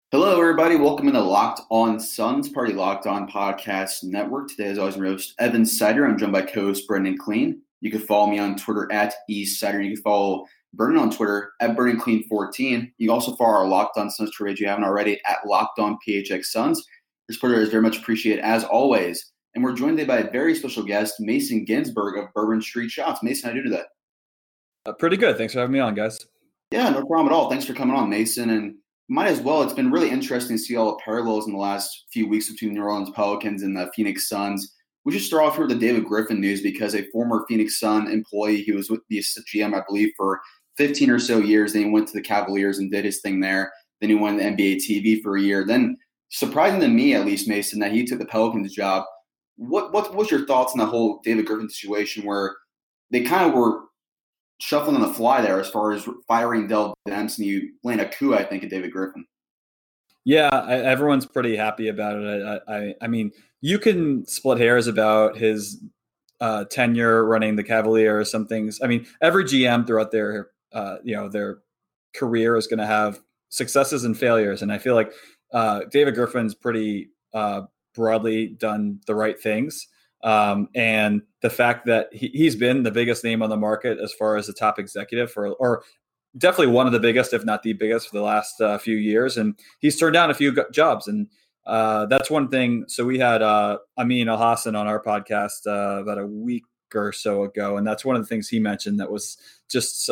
Hello, everybody. Welcome into Locked On Suns, part of the Locked On Podcast Network. Today, as always, I'm your host, Evan Sider. I'm joined by co-host Brendan Clean. You can follow me on Twitter at eSider. You can follow Brendan on Twitter at BrendanClean14. You can also follow our Locked On Suns Twitter if you haven't already at Locked On PHX Suns. Your support is very much appreciated, as always. And we're joined today by a very special guest, Mason Ginsberg of Bourbon Street Shops. Mason, how do you do today? Pretty good. Thanks for having me on, guys. Yeah, no problem at all. Thanks for coming on, Mason. And might as well. It's been really interesting to see all the parallels in the last few weeks between the New Orleans Pelicans and the Phoenix Suns. We should start off here with the David Griffin news because a former Phoenix Sun employee, he was with the GM, I believe, for 15 or so years. Then he went to the Cavaliers and did his thing there. Then he went to NBA TV for a year. Then, surprising to me, at least, Mason, that he took the Pelicans job. What was your thoughts on the whole David Griffin situation where they kind of were shuffling on the fly there as far as firing Dell Demps, and you land a coup, I think, at David Griffin? Yeah, everyone's pretty happy about it. I mean, you can split hairs about his tenure running the Cavaliers. Some things. I mean, every GM throughout their their career is going to have successes and failures, and I feel like David Griffin's pretty broadly done the right things. And the fact that he's been the biggest name on the market as far as the top executive or definitely one of the biggest, if not the biggest, for the last few years. And he's turned down a few jobs. And that's one thing. So we had Amin Al-Hassan on our podcast about a week or so ago. And that's one of the things he mentioned that was just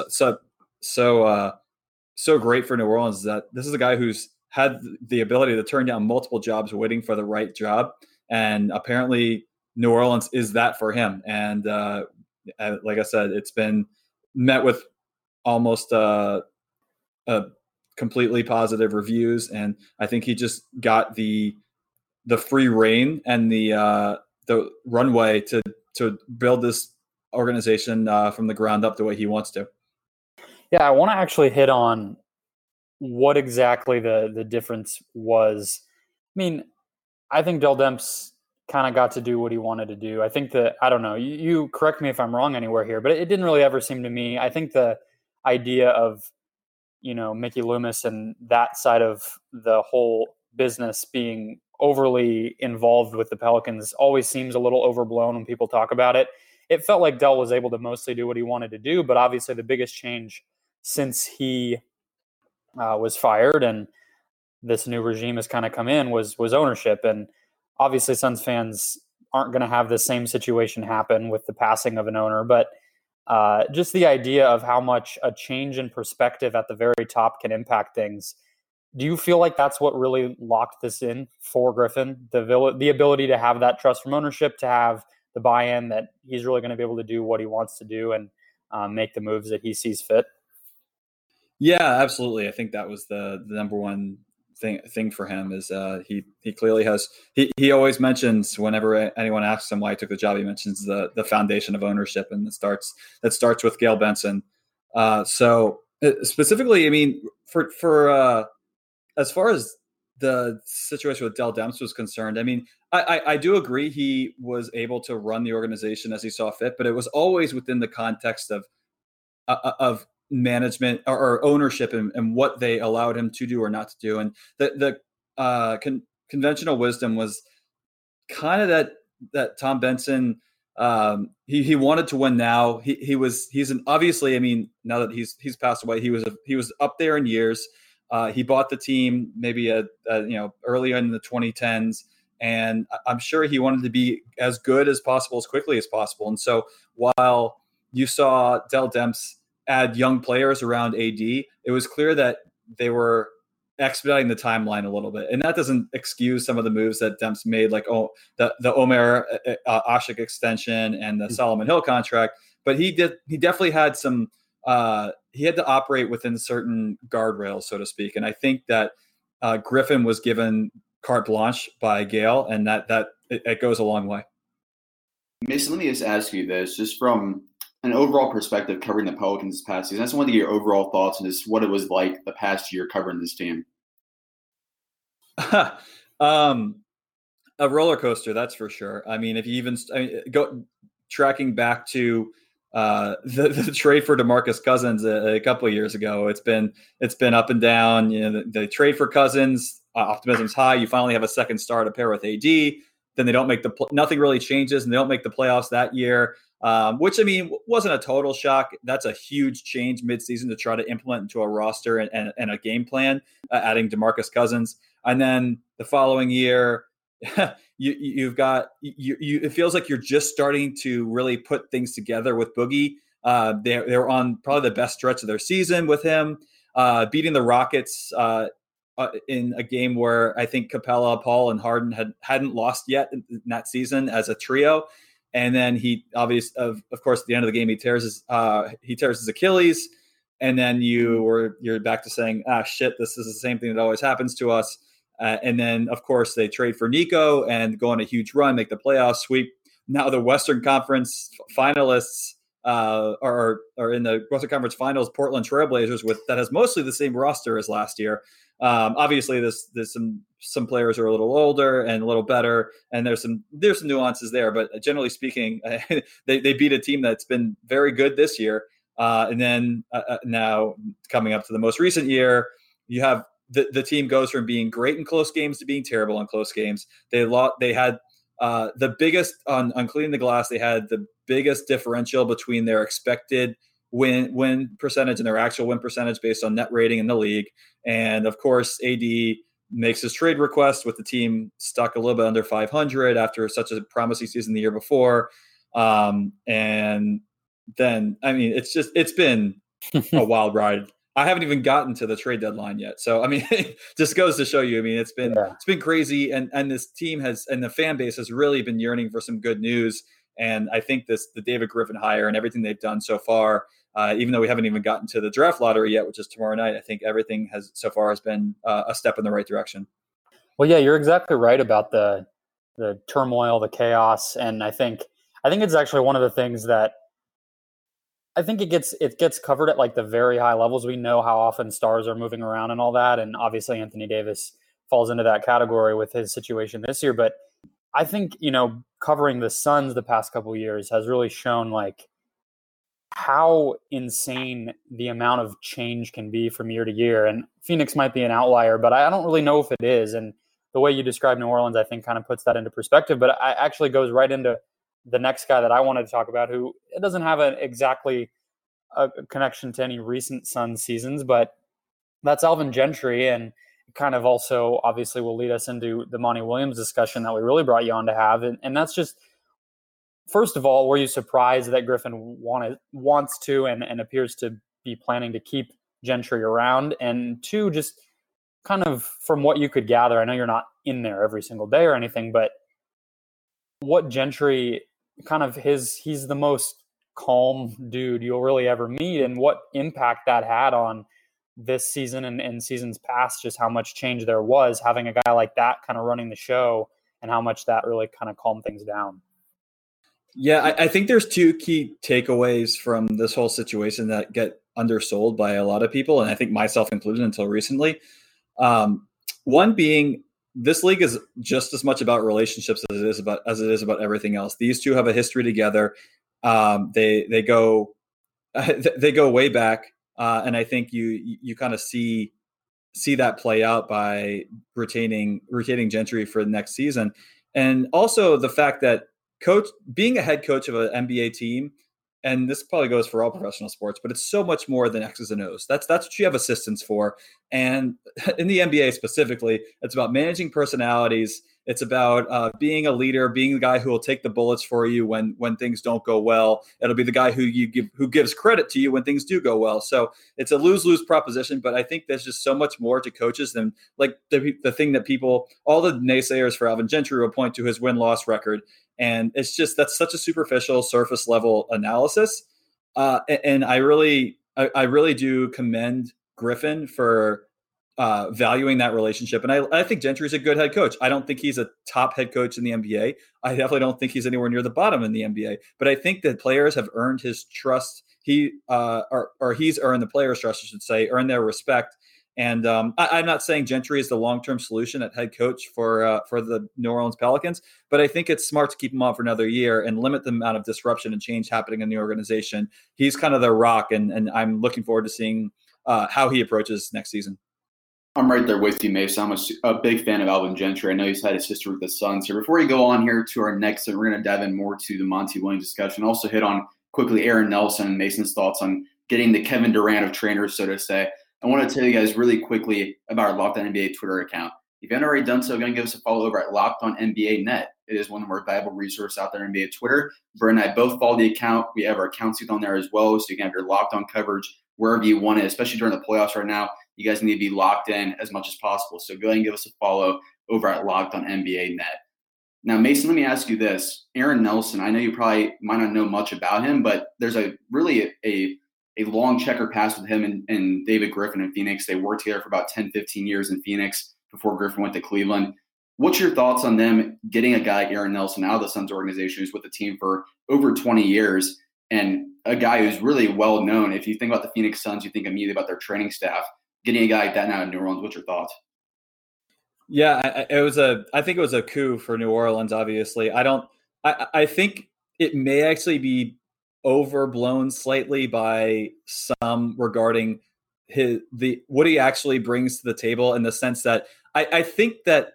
so great for New Orleans, that this is a guy who's had the ability to turn down multiple jobs waiting for the right job. And apparently New Orleans is that for him. And like I said, it's been met with almost completely positive reviews. And I think he just got the free reign and the runway to build this organization from the ground up the way he wants to. Yeah, I want to actually hit on what exactly the difference was. I mean, I think Dell Demps kind of got to do what he wanted to do. I think that, I don't know, you correct me if I'm wrong anywhere here, but it didn't really ever seem to me. I think the idea of, Mickey Loomis and that side of the whole business being overly involved with the Pelicans always seems a little overblown when people talk about it. It felt like Dell was able to mostly do what he wanted to do, but obviously the biggest change since he was fired and this new regime has kind of come in was ownership. And obviously Suns fans aren't going to have the same situation happen with the passing of an owner, but just the idea of how much a change in perspective at the very top can impact things. Do you feel like that's what really locked this in for Griffin? The ability to have that trust from ownership, to have the buy-in that he's really going to be able to do what he wants to do and make the moves that he sees fit? Yeah, absolutely. I think that was the number one thing for him is he clearly has he always mentions, whenever anyone asks him why he took the job, he mentions the foundation of ownership, and that starts with Gail Benson. So specifically, I mean, for as far as the situation with Dell Demps was concerned, I mean, I do agree he was able to run the organization as he saw fit, but it was always within the context of management or ownership and what they allowed him to do or not to do. And the conventional wisdom was kind of that Tom Benson, he wanted to win now. Obviously, I mean, now that he's passed away, he was up there in years. He bought the team maybe early in the 2010s, and I'm sure he wanted to be as good as possible as quickly as possible. And so while you saw Dell Demps add young players around AD, it was clear that they were expediting the timeline a little bit. And that doesn't excuse some of the moves that Demps made, like the Omer Ashik extension and the Solomon Hill contract. But he definitely had some he had to operate within certain guardrails, so to speak. And I think that Griffin was given carte blanche by Gail, and that it goes a long way. Mason, let me just ask you this, just from an overall perspective covering the Pelicans this past season. I just wanted to get your overall thoughts on just what it was like the past year covering this team. A roller coaster, that's for sure. I mean, if you even go tracking back to the trade for DeMarcus Cousins a couple of years ago, it's been up and down. The trade for Cousins optimism's high. You finally have a second star to pair with AD. Then they don't make nothing really changes, and they don't make the playoffs that year, which, I mean, wasn't a total shock. That's a huge change midseason to try to implement into a roster and a game plan, adding DeMarcus Cousins. And then the following year, you've got it feels like you're just starting to really put things together with Boogie. They're on probably the best stretch of their season with him, beating the Rockets in a game where I think Capella, Paul, and Harden hadn't lost yet in that season as a trio. And then he obviously, of course, at the end of the game, he tears his Achilles. And then you're back to saying, shit, this is the same thing that always happens to us. And then, of course, they trade for Nico and go on a huge run, make the playoffs, sweep. Now the Western Conference finalists are in the Western Conference Finals, Portland Trailblazers, that has mostly the same roster as last year. Obviously, there's some players are a little older and a little better, and there's some nuances there. But generally speaking, they beat a team that's been very good this year. And then now coming up to the most recent year, you have the team goes from being great in close games to being terrible in close games. They had the biggest on cleaning the glass. They had the biggest differential between their expected win percentage and their actual win percentage based on net rating in the league. And of course, AD makes his trade request with the team stuck a little bit under 500 after such a promising season the year before. And then, I mean, it's been a wild ride. I haven't even gotten to the trade deadline yet. So, I mean, it just goes to show you, I mean, it's been crazy. And this team and the fan base has really been yearning for some good news. And I think the David Griffin hire and everything they've done so far, even though we haven't even gotten to the draft lottery yet, which is tomorrow night, I think everything has been a step in the right direction. Well, yeah, you're exactly right about the turmoil, the chaos. And I think it's actually one of the things that I think it gets covered at like the very high levels. We know how often stars are moving around and all that. And obviously Anthony Davis falls into that category with his situation this year. But I think, covering the Suns the past couple of years has really shown like how insane the amount of change can be from year to year. And Phoenix might be an outlier, but I don't really know if it is. And the way you describe New Orleans, I think kind of puts that into perspective, but it actually goes right into the next guy that I wanted to talk about, who it doesn't have exactly a connection to any recent Suns seasons, but that's Alvin Gentry. And kind of also obviously will lead us into the Monty Williams discussion that we really brought you on to have. And that's just, first of all, were you surprised that Griffin wants to and appears to be planning to keep Gentry around? And two, just kind of from what you could gather, I know you're not in there every single day or anything, but what Gentry kind of he's the most calm dude you'll really ever meet, and what impact that had on this season and seasons past, just how much change there was having a guy like that kind of running the show and how much that really kind of calmed things down. Yeah, I think there's two key takeaways from this whole situation that get undersold by a lot of people, and I think myself included until recently. One being, this league is just as much about relationships as it is about everything else. These two have a history together. They go way back, and I think you kind of see that play out by retaining Gentry for the next season, and also the fact that being a head coach of an NBA team, and this probably goes for all professional sports, but it's so much more than X's and O's. That's what you have assistants for. And in the NBA specifically, it's about managing personalities. It's about being a leader, being the guy who will take the bullets for you when things don't go well. It'll be the guy who gives credit to you when things do go well. So it's a lose-lose proposition, but I think there's just so much more to coaches than like the thing that all the naysayers for Alvin Gentry will point to his win-loss record. And it's just, that's such a superficial surface level analysis. And I really do commend Griffin for valuing that relationship. And I think Gentry's a good head coach. I don't think he's a top head coach in the NBA. I definitely don't think he's anywhere near the bottom in the NBA, but I think that players have earned his trust. He's earned the players' trust, I should say, earned their respect. And I'm not saying Gentry is the long-term solution at head coach for the New Orleans Pelicans, but I think it's smart to keep him on for another year and limit the amount of disruption and change happening in the organization. He's kind of their rock, and I'm looking forward to seeing how he approaches next season. I'm right there with you, Mason. I'm a big fan of Alvin Gentry. I know he's had his history with the Suns here. Before we go on here to our next, we're going to dive in more to the Monty Williams discussion. Also hit on quickly Aaron Nelson and Mason's thoughts on getting the Kevin Durant of trainers, so to say. I want to tell you guys really quickly about our Locked On NBA Twitter account. If you haven't already done so, go and give us a follow over at Locked On NBA Net. It is one of the more valuable resources out there on NBA Twitter. Brent and I both follow the account. We have our account suite on there as well, so you can have your Locked On coverage wherever you want it, especially during the playoffs right now. You guys need to be locked in as much as possible. So go ahead and give us a follow over at Locked On NBA Net. Now, Mason, let me ask you this. Aaron Nelson, I know you probably might not know much about him, but there's a long checker pass with him and David Griffin in Phoenix. They worked together for about 10, 15 years in Phoenix before Griffin went to Cleveland. What's your thoughts on them getting a guy like Aaron Nelson out of the Suns organization who's with the team for over 20 years and a guy who's really well known? If you think about the Phoenix Suns, you think immediately about their training staff. Getting a guy like that now in New Orleans, what's your thoughts? Yeah, I think it was a coup for New Orleans. Obviously, I think it may actually be overblown slightly by some regarding what he actually brings to the table, in the sense that I think that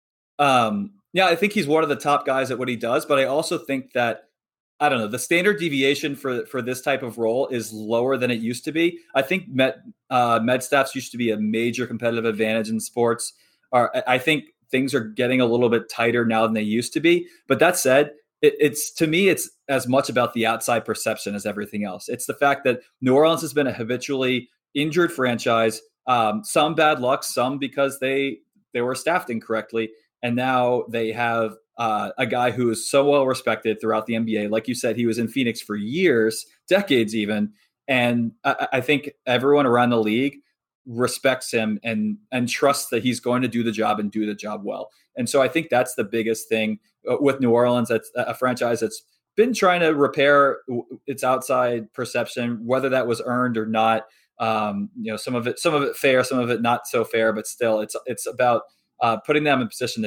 I think he's one of the top guys at what he does, but I also think that, I don't know, the standard deviation for this type of role is lower than it used to be. I think med staffs used to be a major competitive advantage in sports. I think things are getting a little bit tighter now than they used to be. But that said, it's to me, it's as much about the outside perception as everything else. It's the fact that New Orleans has been a habitually injured franchise, some bad luck, some because they were staffed incorrectly. And now they have a guy who is so well respected throughout the NBA. Like you said, he was in Phoenix for years, decades even. And I think everyone around the league respects him and trusts that he's going to do the job and do the job well. And so I think that's the biggest thing with New Orleans. That's a franchise that's been trying to repair its outside perception, whether that was earned or not. Some of it fair, some of it not so fair, but still it's about putting them in position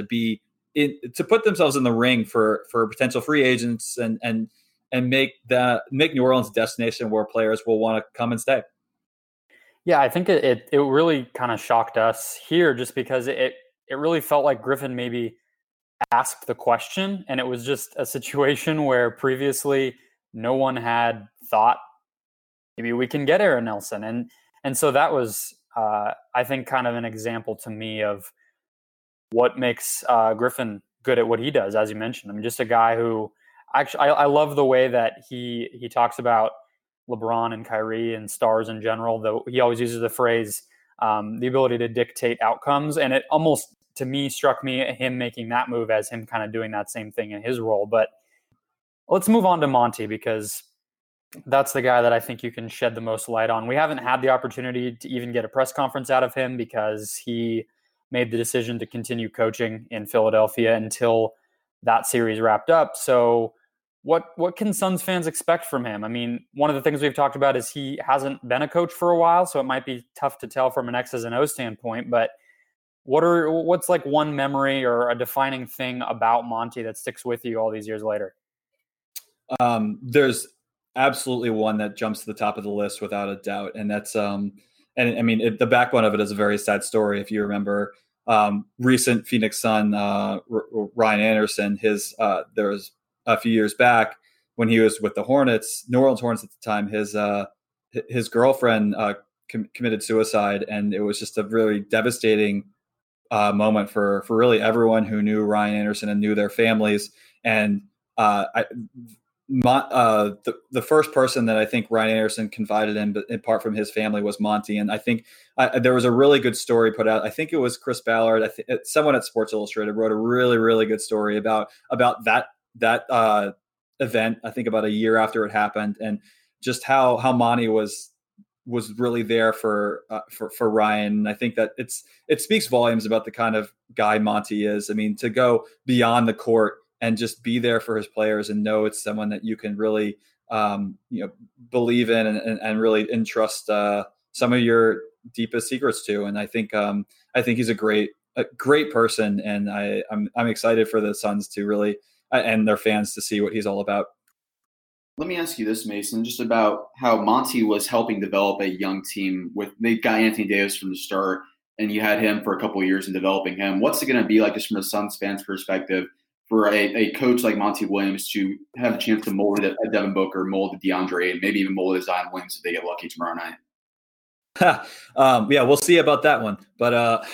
to put themselves in the ring for potential free agents and make New Orleans a destination where players will want to come and stay. Yeah, I think it really kind of shocked us here, just because it really felt like Griffin maybe asked the question, and it was just a situation where previously no one had thought maybe we can get Aaron Nelson, and so that was I think kind of an example to me of what makes Griffin good at what he does, as you mentioned. I mean, just a guy who actually I love the way that he talks about LeBron and Kyrie and stars in general, though he always uses the phrase, the ability to dictate outcomes. And it almost, to me, struck me him making that move as him kind of doing that same thing in his role. But let's move on to Monty, because that's the guy that I think you can shed the most light on. We haven't had the opportunity to even get a press conference out of him because he made the decision to continue coaching in Philadelphia until that series wrapped up. So what can Suns fans expect from him? I mean, one of the things we've talked about is he hasn't been a coach for a while, so it might be tough to tell from an X's and O's standpoint. But what's like one memory or a defining thing about Monty that sticks with you all these years later? There's absolutely one that jumps to the top of the list without a doubt, and that's and I mean the backbone of it is a very sad story. If you remember, recent Phoenix Sun Ryan Anderson, there was a few years back when he was with the Hornets, New Orleans Hornets at the time, his girlfriend committed suicide, and it was just a really devastating moment for really everyone who knew Ryan Anderson and knew their families. And the first person that I think Ryan Anderson confided in, but apart from his family, was Monty. And I think there was a really good story put out. I think it was Chris Ballard. Someone at Sports Illustrated wrote a really, really good story about that event. I think about a year after it happened, and just how Monty was really there for Ryan. And I think that it speaks volumes about the kind of guy Monty is. I mean, to go beyond the court and just be there for his players and know it's someone that you can really believe in and really entrust some of your deepest secrets to. And I think he's a great person, and I'm excited for the Suns to really and their fans to see what he's all about. Let me ask you this, Mason, just about how Monty was helping develop a young team. They got Anthony Davis from the start. and you had him for a couple of years in developing him. What's it going to be like just from a Suns fan's perspective for a coach like Monty Williams to have a chance to mold a Devin Booker, mold a DeAndre, and maybe even mold a Zion Williams if they get lucky tomorrow night? Yeah, we'll see about that one. But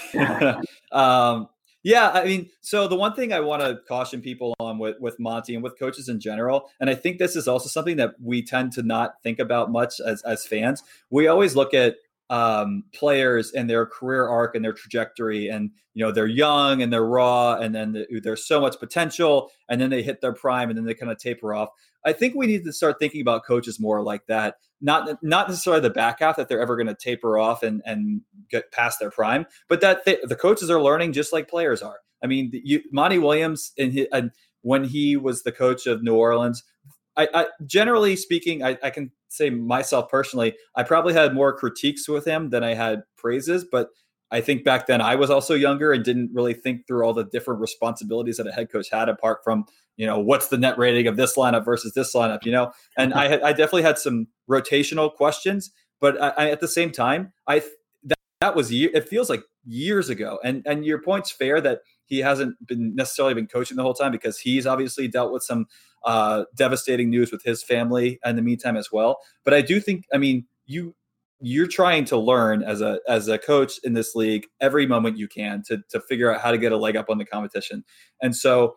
yeah, I mean, so the one thing I want to caution people on with Monty and with coaches in general, and I think this is also something that we tend to not think about much as fans. We always look at players and their career arc and their trajectory, and they're young and they're raw, and then there's so much potential, and then they hit their prime, and then they kind of taper off. I think we need to start thinking about coaches more like that. Not necessarily the back half that they're ever going to taper off and get past their prime, but that the coaches are learning just like players are. I mean, Monty Williams, and when he was the coach of New Orleans, I generally speaking, I can say myself personally, I probably had more critiques with him than I had praises, but I think back then I was also younger and didn't really think through all the different responsibilities that a head coach had apart from, what's the net rating of this lineup versus this lineup, and I definitely had some rotational questions, but I at the same time, that was it feels like years ago. And your point's fair that he hasn't necessarily been coaching the whole time, because he's obviously dealt with some devastating news with his family in the meantime as well. But I do think, you're trying to learn as a coach in this league every moment you can to figure out how to get a leg up on the competition. And so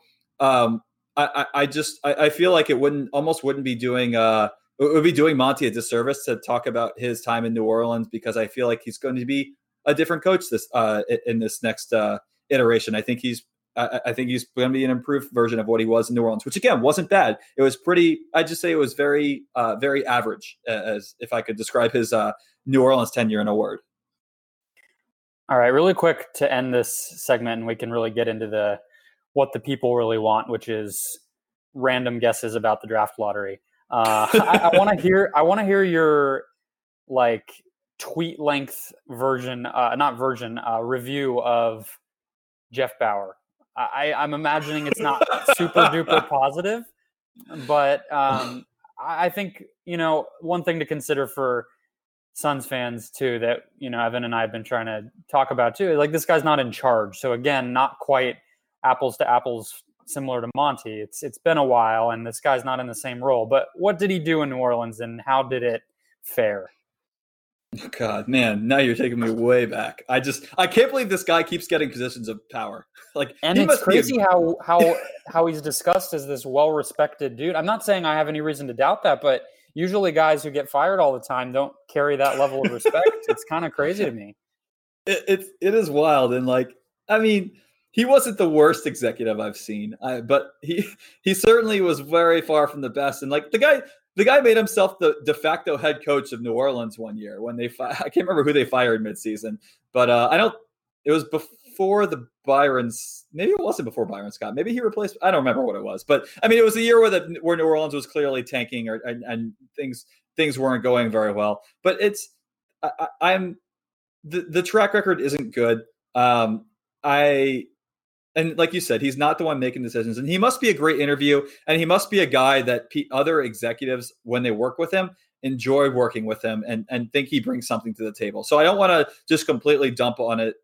I feel like it wouldn't be doing it would be doing Monty a disservice to talk about his time in New Orleans, because I feel like he's going to be a different coach in this next iteration. I think he's going to be an improved version of what he was in New Orleans, which again wasn't bad. It was I'd just say it was very, very average, as if I could describe his New Orleans tenure in a word. All right, really quick to end this segment, and we can really get into what the people really want, which is random guesses about the draft lottery. I want to hear your tweet length version, review of Jeff Bower. I'm imagining it's not super duper positive, but I think, one thing to consider for Suns fans too, that, Evan and I have been trying to talk about too, like, this guy's not in charge. So again, not quite apples to apples similar to Monty. It's been a while, and this guy's not in the same role. But what did he do in New Orleans, and how did it fare? Oh God, man, now you're taking me way back. I can't believe this guy keeps getting positions of power. And it's crazy how he's discussed as this well-respected dude. I'm not saying I have any reason to doubt that, but usually guys who get fired all the time don't carry that level of respect. It's kind of crazy to me. It is wild, and he wasn't the worst executive I've seen, but he certainly was very far from the best. And the guy made himself the de facto head coach of New Orleans one year when I can't remember who they fired midseason, but it was before the Byron's. Maybe it wasn't before Byron Scott. Maybe he replaced. I don't remember what it was, but it was a year where New Orleans was clearly tanking, and things weren't going very well. But the track record isn't good. And like you said, he's not the one making decisions, and he must be a great interview, and he must be a guy that other executives, when they work with him, enjoy working with him and think he brings something to the table. So I don't want to just completely dump on it,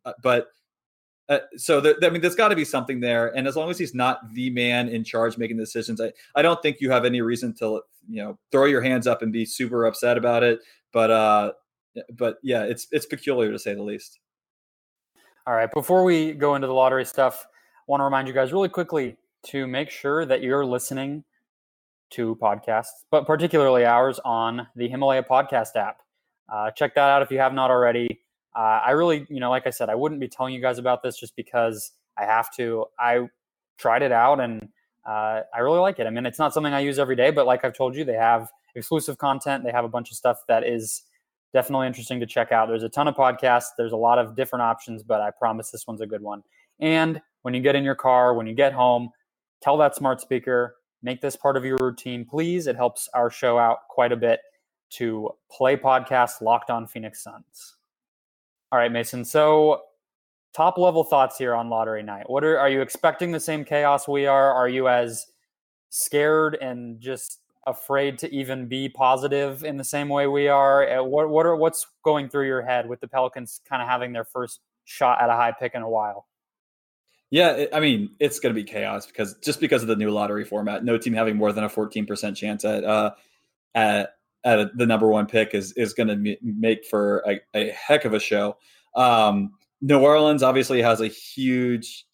there's got to be something there. And as long as he's not the man in charge making decisions, I don't think you have any reason to throw your hands up and be super upset about it. But yeah, it's peculiar to say the least. All right, before we go into the lottery stuff, I want to remind you guys really quickly to make sure that you're listening to podcasts, but particularly ours, on the Himalaya podcast app. Check that out if you have not already. I really, like I said, I wouldn't be telling you guys about this just because I have to. I tried it out, and I really like it. It's not something I use every day, but like I've told you, they have exclusive content. They have a bunch of stuff that is definitely interesting to check out. There's a ton of podcasts. There's a lot of different options, but I promise this one's a good one. And when you get in your car, when you get home, tell that smart speaker, make this part of your routine, please. It helps our show out quite a bit to play podcasts Locked On Phoenix Suns. All right, Mason. So top level thoughts here on lottery night. Are you expecting the same chaos we are? Are you as scared and just afraid to even be positive in the same way we are? What's going through your head with the Pelicans kind of having their first shot at a high pick in a while? Yeah, I mean, it's going to be chaos because of the new lottery format. No team having more than a 14% chance at the number one pick is going to make for a heck of a show. New Orleans obviously has a huge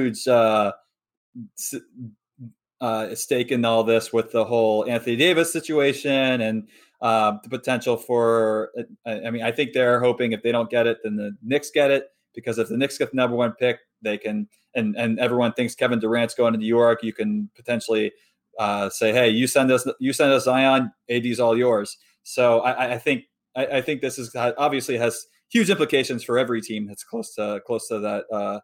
stake in all this with the whole Anthony Davis situation and the potential for. I mean, I think they're hoping if they don't get it, then the Knicks get it, because if the Knicks get the number one pick, they can. And everyone thinks Kevin Durant's going to New York. You can potentially say, "Hey, you send us Zion. AD's all yours." So I think this is obviously has huge implications for every team that's close to that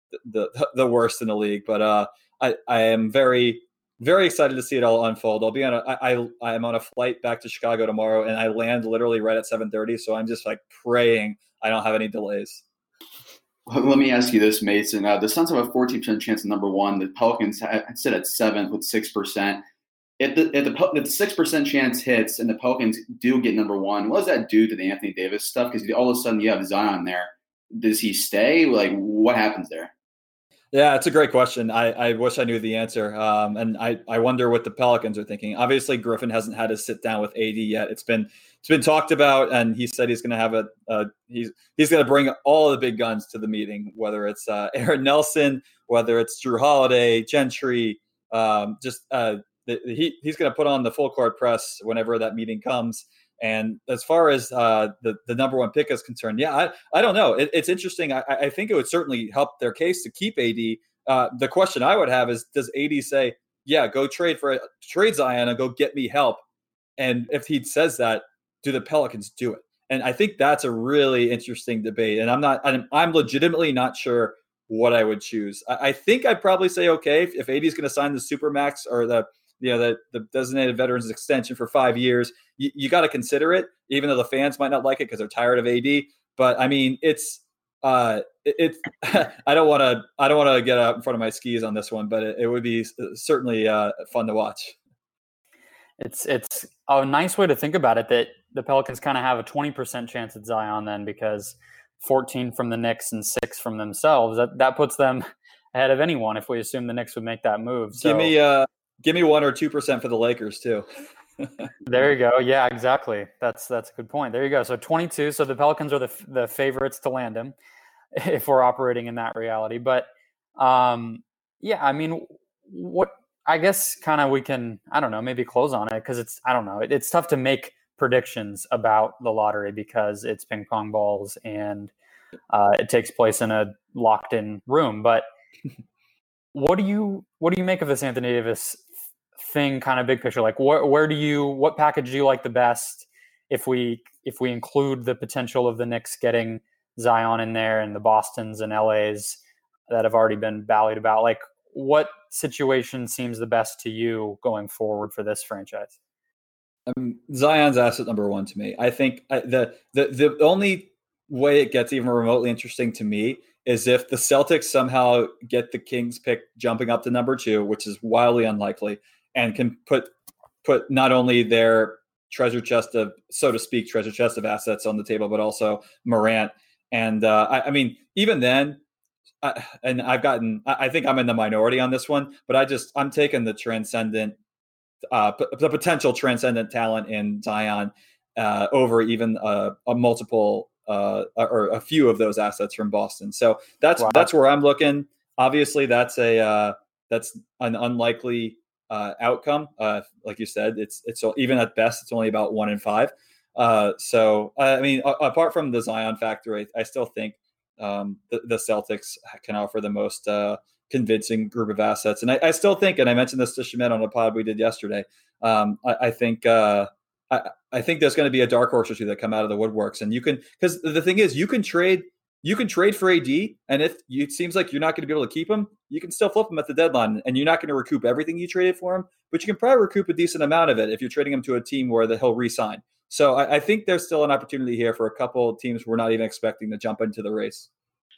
the worst in the league. But I am very, very excited to see it all unfold. I'll be on I am on a flight back to Chicago tomorrow, and I land literally right at 7:30. So I'm just like praying I don't have any delays. Let me ask you this, Mason. The Suns have a 14% chance at number one. The Pelicans sit at 7th with 6%. If the 6% chance hits and the Pelicans do get number one, what does that do to the Anthony Davis stuff? Because all of a sudden you have Zion there. Does he stay? Like, what happens there? Yeah, it's a great question. I wish I knew the answer. And I wonder what the Pelicans are thinking. Obviously, Griffin hasn't had to sit down with AD yet. It's been talked about, and he said he's going to have he's going to bring all the big guns to the meeting, whether it's Aaron Nelson, whether it's Drew Holiday, Gentry, he's going to put on the full court press whenever that meeting comes. And as far as the number one pick is concerned, yeah, I don't know. It's interesting. I think it would certainly help their case to keep AD. The question I would have is, does AD say, yeah, go trade Zion and go get me help? And if he says that, do the Pelicans do it? And I think that's a really interesting debate. And I'm legitimately not sure what I would choose. I think I'd probably say, okay, if AD is going to sign the Supermax or the designated veterans extension for 5 years, you got to consider it, even though the fans might not like it because they're tired of AD. But I mean, it's I don't want to get out in front of my skis on this one, but it would be certainly fun to watch. It's a nice way to think about it that the Pelicans kind of have a 20% chance at Zion then, because 14 from the Knicks and 6 from themselves, that puts them ahead of anyone if we assume the Knicks would make that move. So give me 1 or 2% for the Lakers too. There you go. Yeah, exactly. That's a good point. There you go. So 22. So the Pelicans are the favorites to land him if we're operating in that reality. But yeah, I mean, what I guess kind of we can, I don't know, maybe close on it because I don't know. It's tough to make predictions about the lottery because it's ping pong balls and it takes place in a locked in room. But what do you make of this Anthony Davis thing, kind of big picture? Like, what package do you like the best if we include the potential of the Knicks getting Zion in there and the Bostons and LAs that have already been ballied about? Like, what situation seems the best to you going forward for this franchise? Zion's asset number one to me. I think the only way it gets even remotely interesting to me is if the Celtics somehow get the Kings pick jumping up to number 2, which is wildly unlikely, and can put not only their treasure chest of assets on the table, but also Morant. And I mean, even then, I think I'm in the minority on this one, but I'm taking the potential transcendent talent in Zion over even a multiple or a few of those assets from Boston. So that's where I'm looking. Obviously, that's an unlikely outcome. Like you said, it's even at best, it's only about 1 in 5. So I mean, apart from the Zion factor, I still think the Celtics can offer the most convincing group of assets. And I still think, and I mentioned this to Schmidt on a pod we did yesterday, I think there's going to be a dark horse or two that come out of the woodworks, and because the thing is, you can trade for AD, and if it seems like you're not going to be able to keep him, you can still flip him at the deadline, and you're not going to recoup everything you traded for him, but you can probably recoup a decent amount of it if you're trading him to a team where he'll re-sign. So I think there's still an opportunity here for a couple of teams we're not even expecting to jump into the race.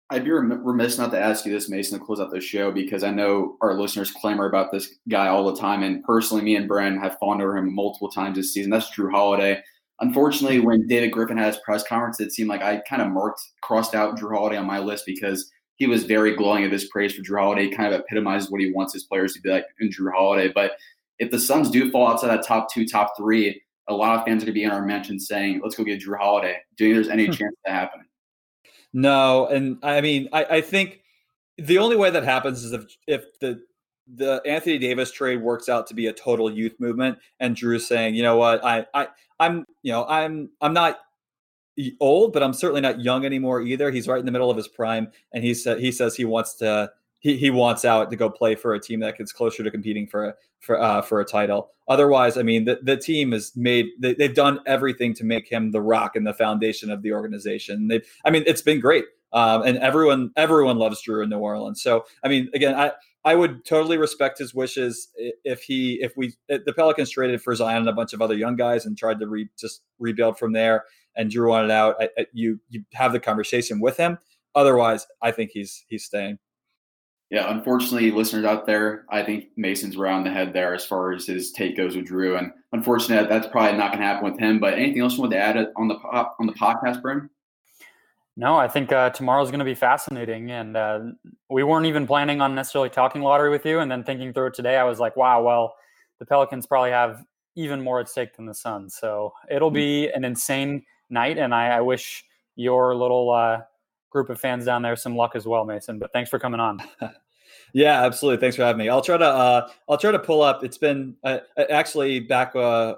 I'd be remiss not to ask you this, Mason, to close out the show, because I know our listeners clamor about this guy all the time. And personally, me and Bren have fawned over him multiple times this season. That's Jrue Holiday. Unfortunately, when David Griffin had his press conference, it seemed like I kind of crossed out Jrue Holiday on my list, because he was very glowing of his praise for Jrue Holiday. He kind of epitomizes what he wants his players to be like in Jrue Holiday. But if the Suns do fall outside that top 2, top 3, a lot of fans are going to be in our mention saying, let's go get Jrue Holiday. Do you think there's any chance of that happening? No, and I mean, I think the only way that happens is if the Anthony Davis trade works out to be a total youth movement, and Jrue's saying, you know what, I'm not old, but I'm certainly not young anymore either. He's right in the middle of his prime, and he says he wants out to go play for a team that gets closer to competing for a title. Otherwise, I mean, the team is they've done everything to make him the rock and the foundation of the organization. It's been great. And everyone loves Jrue in New Orleans. So, I mean, again, I would totally respect his wishes if the Pelicans traded for Zion and a bunch of other young guys and tried to just rebuild from there, and Jrue wanted out. You have the conversation with him. Otherwise, I think he's staying. Yeah, unfortunately, listeners out there, I think Mason's right on the head there as far as his take goes with Jrue. And unfortunately, that's probably not going to happen with him. But anything else you want to add on the podcast, Bren? No, I think tomorrow's going to be fascinating. And we weren't even planning on necessarily talking lottery with you. And then thinking through it today, I was like, wow, well, the Pelicans probably have even more at stake than the Suns. So it'll be an insane night. And I wish your little group of fans down there some luck as well, Mason. But thanks for coming on. Yeah, absolutely. Thanks for having me. I'll try to pull up. It's been actually back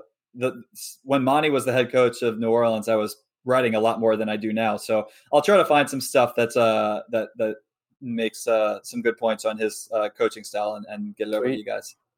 when Monty was the head coach of New Orleans, I was writing a lot more than I do now. So I'll try to find some stuff that's that makes some good points on his coaching style and get it over to you guys.